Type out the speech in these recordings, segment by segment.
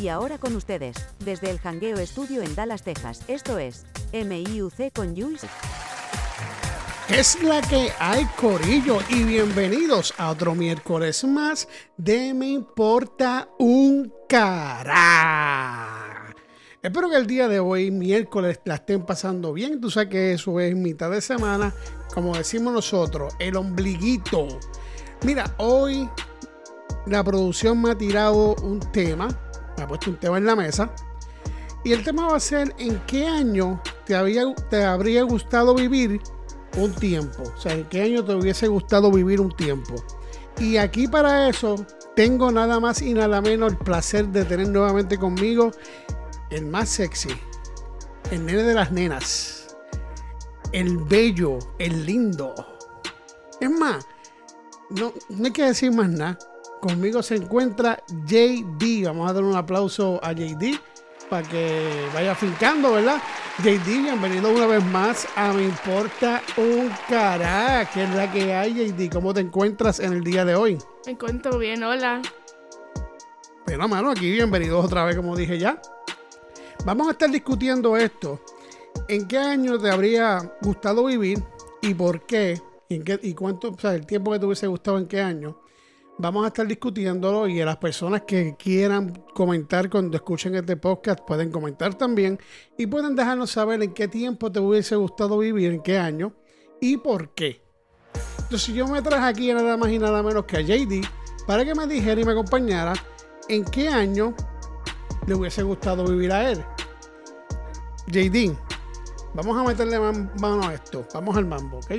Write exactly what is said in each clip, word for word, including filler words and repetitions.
Y ahora con ustedes, desde el Jangueo Estudio en Dallas, Texas, esto es M I U C con Jules. Es la que hay, corillo, y bienvenidos a otro miércoles más de Me Importa un Cará. Espero que el día de hoy, miércoles, la estén pasando bien. Tú sabes que eso es mitad de semana, como decimos nosotros, el ombliguito. Mira, hoy la producción me ha tirado un tema, me ha puesto un tema en la mesa, y el tema va a ser: ¿en qué año te, había, te habría gustado vivir un tiempo? O sea, ¿en qué año te hubiese gustado vivir un tiempo? Y aquí para eso tengo nada más y nada menos el placer de tener nuevamente conmigo el más sexy, el nene de las nenas, el bello, el lindo. Es más, no, no hay que decir más nada. Conmigo se encuentra J D. Vamos a dar un aplauso a J D para que vaya fincando, ¿verdad? J D, bienvenido una vez más a Me Importa un Cará. ¿Qué es la que hay, J D? ¿Cómo te encuentras en el día de hoy? Me encuentro bien, hola. Bueno, mano, aquí bienvenidos otra vez, como dije ya. Vamos a estar discutiendo esto. ¿En qué año te habría gustado vivir y por qué? ¿Y, en qué, y cuánto, o sea, el tiempo que te hubiese gustado en qué año? Vamos a estar discutiéndolo, y a las personas que quieran comentar cuando escuchen este podcast pueden comentar también y pueden dejarnos saber en qué tiempo te hubiese gustado vivir, en qué año y por qué. Entonces yo me traje aquí nada más y nada menos que a J D para que me dijera y me acompañara en qué año le hubiese gustado vivir a él. J D, vamos a meterle mano a esto, vamos al mambo, ¿ok?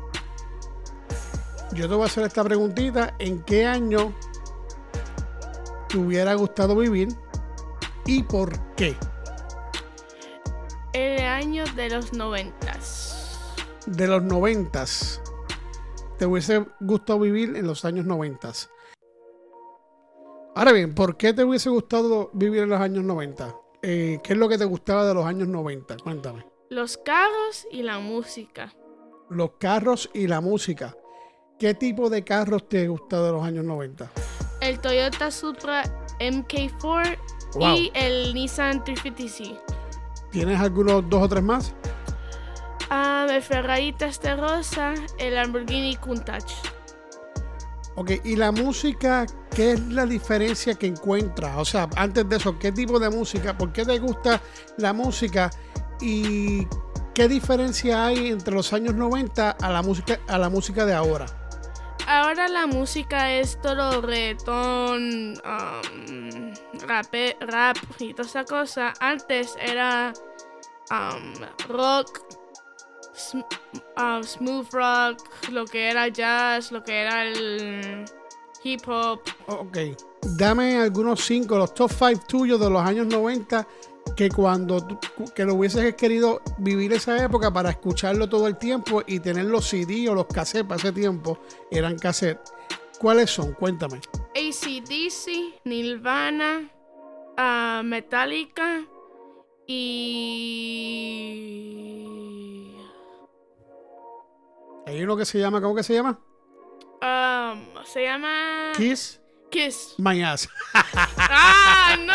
Yo te voy a hacer esta preguntita: ¿en qué año te hubiera gustado vivir y por qué? El año de los noventas. De los noventas. ¿Te hubiese gustado vivir en los años noventas? Ahora bien, ¿por qué te hubiese gustado vivir en los años noventa? Eh, ¿Qué es lo que te gustaba de los años noventa? Cuéntame. Los carros y la música. Los carros y la música. ¿Qué tipo de carros te gusta de los años noventa? El Toyota Supra M K cuatro Wow. y el Nissan trescientos cincuenta C. ¿Tienes algunos dos o tres más? Um, el Ferrari Testarossa, el Lamborghini Countach. Ok, y la música, ¿qué es la diferencia que encuentras? O sea, antes de eso, ¿qué tipo de música? ¿Por qué te gusta la música? ¿Y qué diferencia hay entre los años noventa a la música, a la música de ahora? Ahora la música es todo reggaetón, um, rap, rap y toda esa cosa. Antes era um, rock, sm- uh, smooth rock, lo que era jazz, lo que era el hip hop. Ok, dame algunos cinco, los top five tuyos de los años noventa, que cuando tú, que lo hubieses querido vivir esa época para escucharlo todo el tiempo y tener los C D o los cassettes. Para ese tiempo eran cassettes. ¿Cuáles son? Cuéntame. A C D C, Nirvana, uh, Metallica y... Hay uno que se llama, ¿cómo que se llama? Um, se llama... Kiss Kiss. My Ass. ¡Ah, no!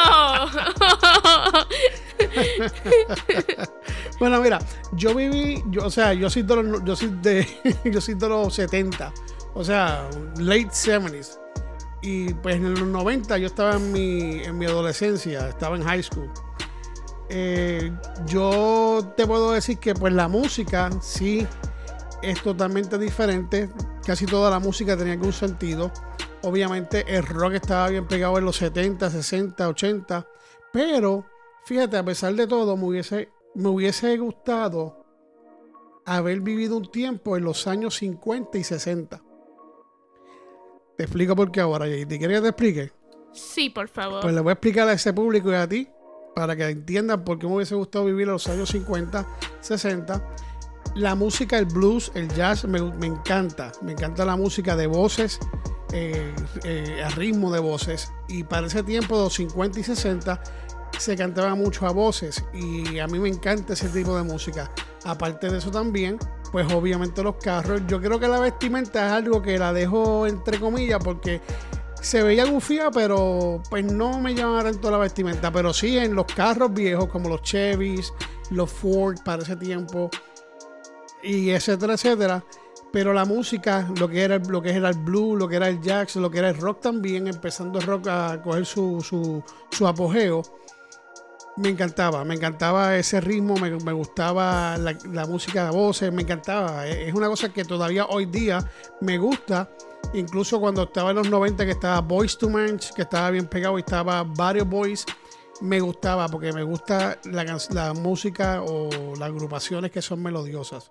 Bueno, mira, yo viví, yo, o sea, yo soy de los, yo soy de, yo soy de los setenta, o sea, late seventies. Y pues en los noventa yo estaba en mi, en mi adolescencia, estaba en high school. Eh, yo te puedo decir que pues la música sí es totalmente diferente. Casi toda la música tenía algún sentido. Obviamente el rock estaba bien pegado en los setenta, sesenta, ochenta. Pero fíjate, a pesar de todo, me hubiese, me hubiese gustado haber vivido un tiempo en los años cincuenta y sesenta. Te explico por qué ahora, J D. ¿Quieres que te explique? Sí, por favor. Pues le voy a explicar a ese público y a ti para que entiendan por qué me hubiese gustado vivir en los años cincuenta, sesenta. La música, el blues, el jazz, me, me encanta. Me encanta la música de voces, eh, eh, a ritmo de voces. Y para ese tiempo, de los cincuenta y sesenta, se cantaba mucho a voces. Y a mí me encanta ese tipo de música. Aparte de eso también, pues obviamente los carros. Yo creo que la vestimenta es algo que la dejo entre comillas porque se veía gufía, pero pues no me llamaba tanto la vestimenta. Pero sí en los carros viejos como los Chevys, los Ford para ese tiempo, y etcétera, etcétera. Pero la música, lo que era, lo que era el blues, lo que era el jazz, lo que era el rock también, empezando el rock a coger su, su, su apogeo, me encantaba, me encantaba ese ritmo, me, me gustaba la, la música de voces, me encantaba. Es una cosa que todavía hoy día me gusta, incluso cuando estaba en los noventa, que estaba Boyz two Men, que estaba bien pegado, y estaba varios boys, me gustaba porque me gusta la, la música o las agrupaciones que son melodiosas.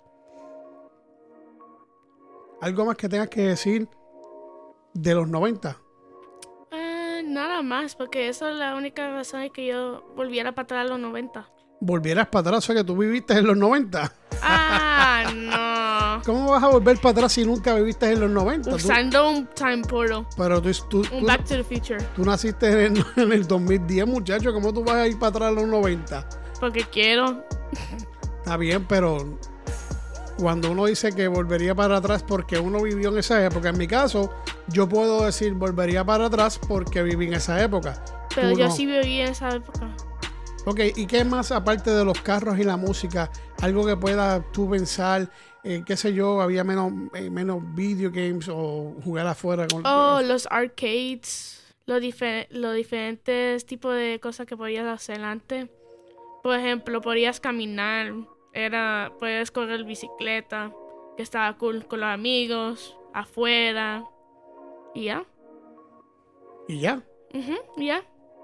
¿Algo más que tengas que decir de los noventa? Uh, nada más, porque esa es la única razón de que yo volviera para atrás a los noventa. ¿Volvieras para atrás? O sea, que tú viviste en los noventa. Ah, no. ¿Cómo vas a volver para atrás si nunca viviste en los noventa? Usando ¿Tú? un time portal. Pero tú, tú, un tú, Back to the Future. Tú naciste en el, en el dos mil diez, muchacho. ¿Cómo tú vas a ir para atrás a los noventa? Porque quiero. Está bien, pero cuando uno dice que volvería para atrás porque uno vivió en esa época, en mi caso, yo puedo decir volvería para atrás porque viví en esa época. Pero Tú yo no. sí viví en esa época. Ok, ¿y qué más aparte de los carros y la música? Algo que puedas tú pensar, eh, qué sé yo, había menos, eh, menos video games o jugar afuera con... Oh, los arcades, los, difer- los diferentes tipos de cosas que podías hacer antes. Por ejemplo, podías caminar, era, podías correr bicicleta, que estaba cool con los amigos, afuera, y ya. Y ya. Uh-huh, ya.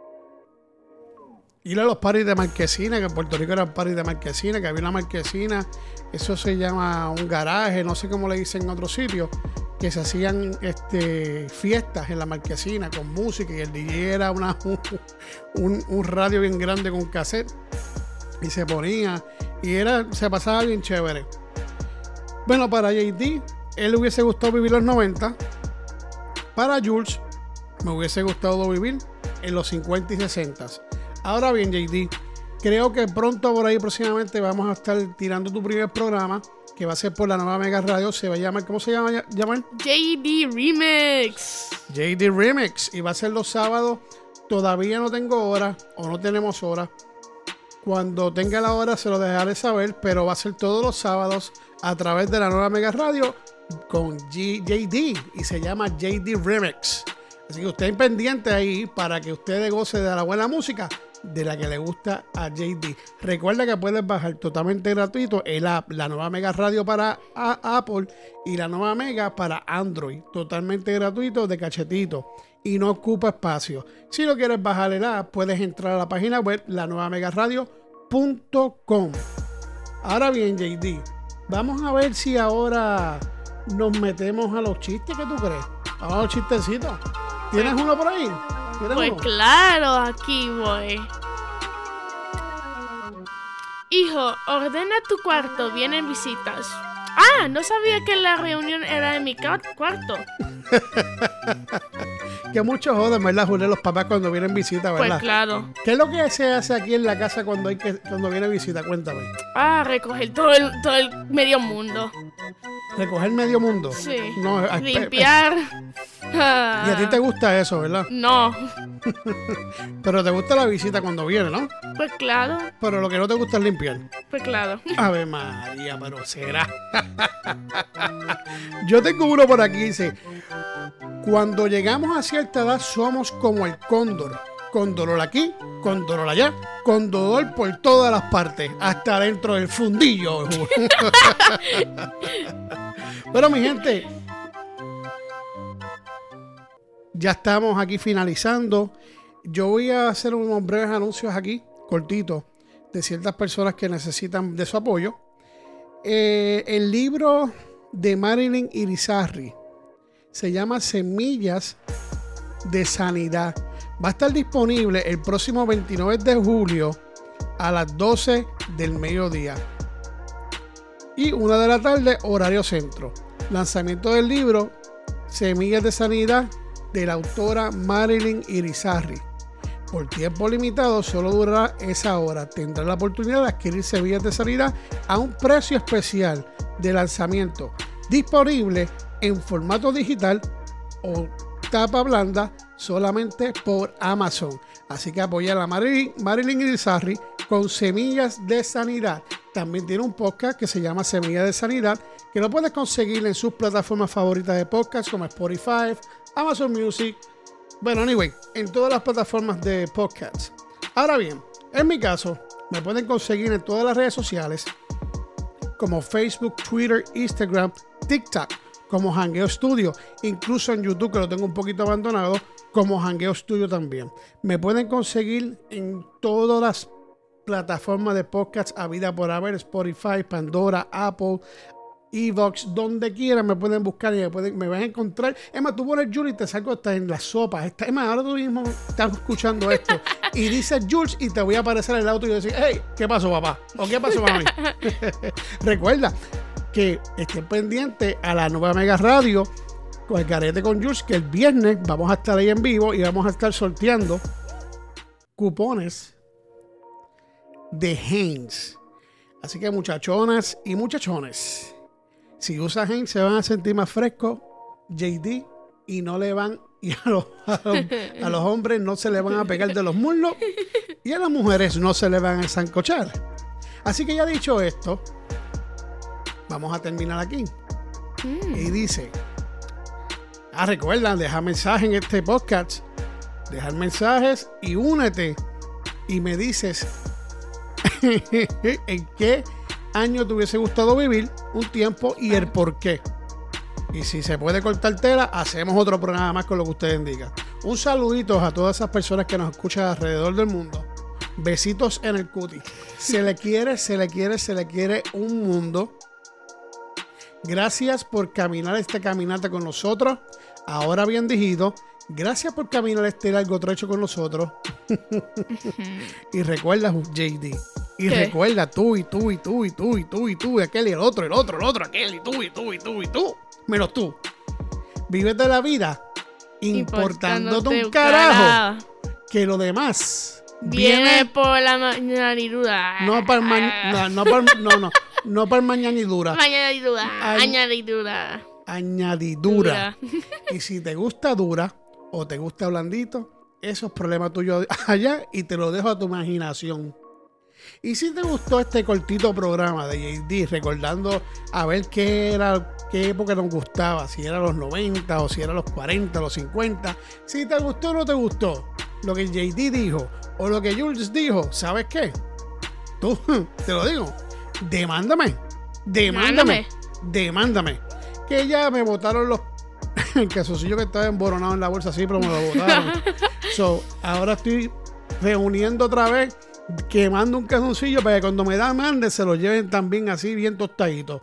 Ir a los parties de marquesina, que en Puerto Rico eran parties de marquesina, que había una marquesina, eso se llama un garaje, no sé cómo le dicen en otros sitios, que se hacían este, fiestas en la marquesina con música, y el D J era una, un, un radio bien grande con cassette, y se ponía, y era, se pasaba bien chévere. Bueno, para J D, él le hubiese gustado vivir los noventa. Para Jules, me hubiese gustado vivir en los cincuenta y sesenta. Ahora bien, J D, creo que pronto por ahí próximamente vamos a estar tirando tu primer programa, que va a ser por la nueva Mega Radio. Se va a llamar, ¿cómo se llama? ¿Llamar? J D Remix. J D Remix. Y va a ser los sábados. Todavía no tengo hora, o no tenemos hora. Cuando tenga la hora se lo dejaré saber, pero va a ser todos los sábados a través de la nueva Mega Radio con G- J D, y se llama J D Remix. Así que usted pendiente ahí para que usted goce de la buena música de la que le gusta a J D. Recuerda que puedes bajar totalmente gratuito el app, la nueva Mega Radio para a- Apple y la nueva Mega para Android, totalmente gratuito de cachetito y no ocupa espacio. Si no quieres bajar el app, puedes entrar a la página web la nueva mega radio punto com. Ahora bien, J D, vamos a ver si ahora nos metemos a los chistes. ¿Qué tú crees? Vamos a los chistecitos. ¿Tienes uno por ahí? ¿Tienes Pues uno? claro, aquí voy. Hijo, ordena tu cuarto, vienen visitas. Ah, no sabía que la reunión era en mi ca- cuarto. Que mucho joden, ¿verdad, Julio? Los papás cuando vienen visita, ¿verdad? Pues claro. ¿Qué es lo que se hace aquí en la casa cuando hay que cuando viene visita? Cuéntame. Ah, recoger todo el, todo el medio mundo. ¿Recoger medio mundo? Sí. No, ay, pe- Limpiar. pe- y a ti te gusta eso, ¿verdad? No. Pero te gusta la visita cuando viene, ¿no? Pues claro. Pero lo que no te gusta es limpiar. Pues claro. Ave María, pero será. Yo tengo uno por aquí, dice: cuando llegamos a cierta edad somos como el cóndor. Con dolor aquí, con dolor allá, con dolor por todas las partes, hasta dentro del fundillo. Bueno, mi gente, ya estamos aquí finalizando. Yo voy a hacer unos breves anuncios aquí, cortitos, de ciertas personas que necesitan de su apoyo. Eh, el libro de Marilyn Irizarry se llama Semillas de Sanidad. Va a estar disponible el próximo veintinueve de julio a las doce del mediodía y una de la tarde, horario centro. Lanzamiento del libro Semillas de Sanidad de la autora Marilyn Irizarry. Por tiempo limitado, solo durará esa hora. Tendrá la oportunidad de adquirir Semillas de Sanidad a un precio especial de lanzamiento, disponible en formato digital o tapa blanda solamente por Amazon. Así que apoyar a Marilyn, Marilyn Irizarry con Semillas de Sanidad. También tiene un podcast que se llama Semillas de Sanidad, que lo puedes conseguir en sus plataformas favoritas de podcast como Spotify, Amazon Music. Bueno, anyway, en todas las plataformas de podcast. Ahora bien, en mi caso, me pueden conseguir en todas las redes sociales como Facebook, Twitter, Instagram, TikTok, como Jangueo Studio, incluso en YouTube, que lo tengo un poquito abandonado, como Jangueo Studio también. Me pueden conseguir en todas las plataformas de podcast habida por haber, Spotify, Pandora, Apple, Evox, donde quieran me pueden buscar y me, pueden, me van a encontrar. Es más, tú pones Jules y te salgo hasta en la sopa. Está, es más, ahora tú mismo estás escuchando esto y dices Jules y te voy a aparecer en el auto y decir, hey, ¿qué pasó, papá? ¿O qué pasó, mami? Recuerda que estén pendientes a la nueva Mega Radio con el Garete con Jules, que el viernes vamos a estar ahí en vivo y vamos a estar sorteando cupones de Heinz. Así que muchachonas y muchachones, si usan Heinz se van a sentir más frescos, J D, y no le van, y a los, a, los, a los hombres no se le van a pegar de los muslos y a las mujeres no se le van a sancochar. Así que ya dicho esto, vamos a terminar aquí. Mm. Y dice, ah, recuerda, deja mensaje en este podcast, dejar mensajes y únete y me dices en qué año te hubiese gustado vivir un tiempo y el por qué. Y si se puede cortar tela, hacemos otro programa más con lo que ustedes digan. Un saludito a todas esas personas que nos escuchan alrededor del mundo. Besitos en el cuti. Se le quiere, se le quiere, se le quiere un mundo. Gracias por caminar este caminata con nosotros. Ahora bien dijido, gracias por caminar este largo trecho con nosotros. Y recuerda, J D. Y ¿qué? Recuerda tú y tú y tú y tú y tú y tú y aquel y el otro, el otro, el otro, aquel y tú y tú y tú y tú. Menos tú. Vívete la vida importándote un carajo. Cara. Que lo demás viene, viene por la mañanidura. No para ma- no, no para no, no, no para mañanidura. Mañanidura. Añ- añadidura. Añadidura. Y si te gusta dura o te gusta blandito, eso es problema tuyo allá y te lo dejo a tu imaginación. Y si te gustó este cortito programa de J D, recordando a ver qué era, qué época nos gustaba, si era los noventa o si era los cuarenta, los cincuenta, si te gustó o no te gustó lo que J D dijo o lo que Jules dijo, ¿sabes qué? Tú, te lo digo, demándame, demándame, demándame, que ya me botaron los el calzoncillo que estaba emboronado en la bolsa, sí, pero me lo botaron. So, ahora estoy reuniendo otra vez, quemando un calzoncillo para que cuando me da mande se lo lleven también así bien tostadito.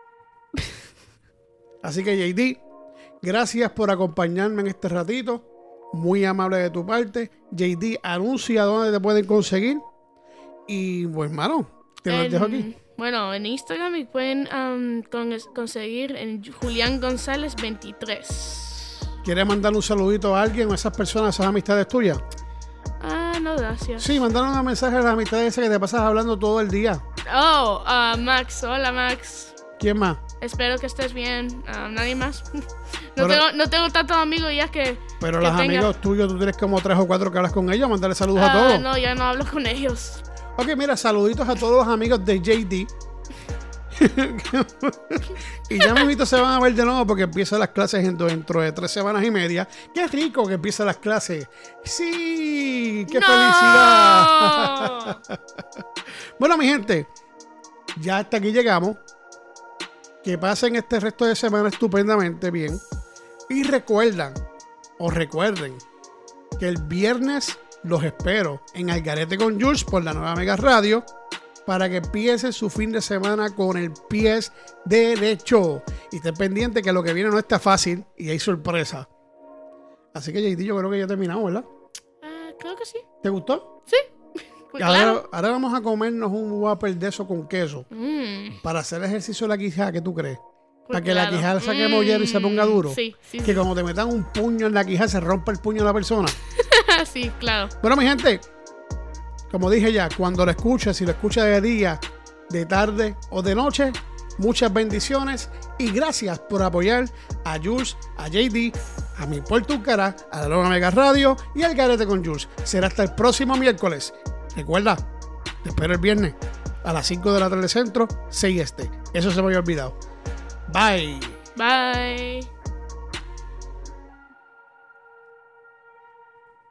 Así que J D, gracias por acompañarme en este ratito, muy amable de tu parte. J D, anuncia dónde te pueden conseguir y pues hermano, te lo dejo aquí. Bueno, en Instagram me pueden um, con, conseguir en Julián González veintitrés. ¿Quieres mandar un saludito a alguien o a esas personas, esas amistades tuyas? Ah, no, gracias. Sí, mandaron un mensaje a las amistades esas que te pasas hablando todo el día. Oh, uh, Max. Hola, Max. ¿Quién más? Espero que estés bien. Uh, Nadie más. no, pero, tengo, no tengo tantos amigos ya que... Pero que los tenga. Amigos tuyos, tú tienes como tres o cuatro que hablas con ellos. Mandarle saludos uh, a todos. No, ya no hablo con ellos. Ok, mira, saluditos a todos los amigos de J D. Y ya mismito se van a ver de nuevo porque empiezan las clases dentro de tres semanas y media. Qué rico que empiezan las clases. Sí, qué no. felicidad. Bueno, mi gente, ya hasta aquí llegamos. Que pasen este resto de semana estupendamente bien. Y recuerdan, o recuerden, que el viernes los espero en Algarete con Jules por la nueva Mega Radio, para que empiecen su fin de semana con el pie derecho. Y estén pendientes que lo que viene no está fácil y hay sorpresa. Así que J D, yo creo que ya terminamos, ¿verdad? Uh, creo que sí. ¿Te gustó? Sí. Pues ahora, claro. ahora vamos a comernos un Whopper de eso con queso. Mm. Para hacer ejercicio de la quijada, ¿qué tú crees? Pues para que claro. la quijada saque mm. mollero y se ponga duro. Sí, sí. Que sí. cuando te metan un puño en la quijada se rompa el puño de la persona. Sí, claro. Bueno, mi gente, como dije ya, cuando lo escuches, si lo escuchas de día, de tarde o de noche, muchas bendiciones y gracias por apoyar a Jules, a J D, a Mi Puerto Ucará, a la Loma Mega Radio y al Garete con Jules. Será hasta el próximo miércoles. Recuerda, te espero el viernes a las cinco de la tarde centro, seis este. Eso se me había olvidado. Bye. Bye.